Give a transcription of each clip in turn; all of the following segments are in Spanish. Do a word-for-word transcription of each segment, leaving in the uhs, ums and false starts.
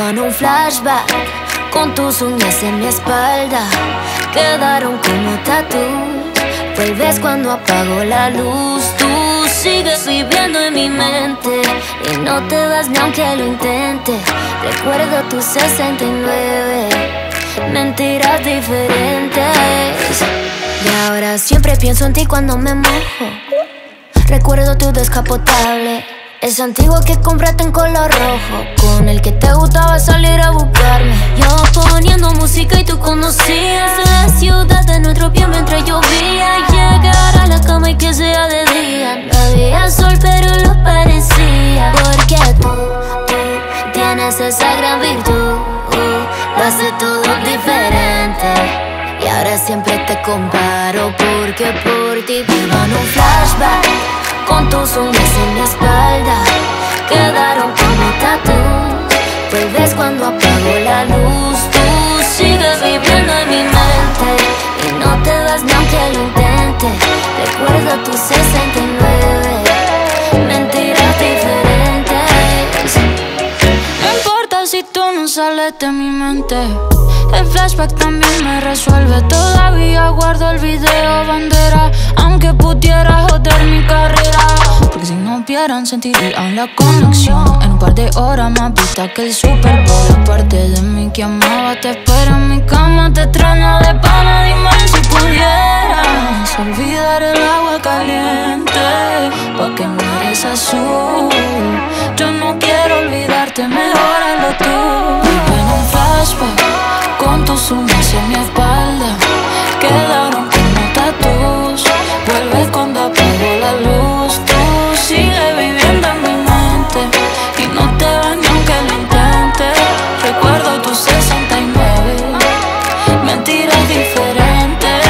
Vivo en un flashback con tus uñas en mi espalda. Quedaron como tatu. Vuelves cuando apago la luz. Tú sigues viviendo en mi mente y no te vas ni aunque lo intente. Recuerdo tus sesenta y nueve mentiras diferentes. Y ahora siempre pienso en ti cuando me mojo. Recuerdo tu descapotable, ese antiguo que compraste en color rojo, con el que te gustaba salir a buscarme. Yo poniendo música y tú conocías la ciudad de nuestro pie mientras llovía. Llegar a la cama y que sea de día. No había sol pero lo parecía. Porque tú, tú tienes esa gran virtud, uh, lo hace todo diferente. Y ahora siempre te comparo porque por ti vivo en un flashback con tus uñas en mi espalda. Quedaron como tatu. Vuelves cuando apago la luz. Tú sigues viviendo en mi mente y no te vas ni aunque lo intente. Recuerdo tus sesenta y nueve mentiras diferentes. No importa si tú no sales de mi mente, el flashback también me resuelve. Todavía guardo el video bandera, aunque pudiera joder mi carrera. Porque si no vieran sentirían la conexión. En un par de horas más vista que el Super Bowl. Parte de mí que amaba te espera en mi cama. Te extraño de pana, dime si pudieras olvidar el agua caliente, pa' que no eres azul. Yo no quiero olvidarte, mejor hazlo tú. Vivo en un flashback con tus uñas en mi espalda. Quedaron como tatus. Vuelves cuando apago la luz. Tú sigues viviendo en mi mente y no te vas ni aunque lo intentes. Recuerdo tus sesenta y nueve mentiras diferentes.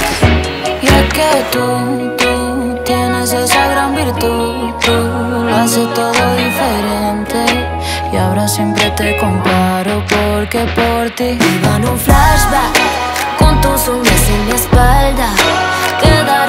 Y es que tú, tú tienes esa gran virtud. Tú lo haces todo diferente. Y ahora siempre te comparo porque por ti vivo en un flashback con tus uñas en mi espalda. Queda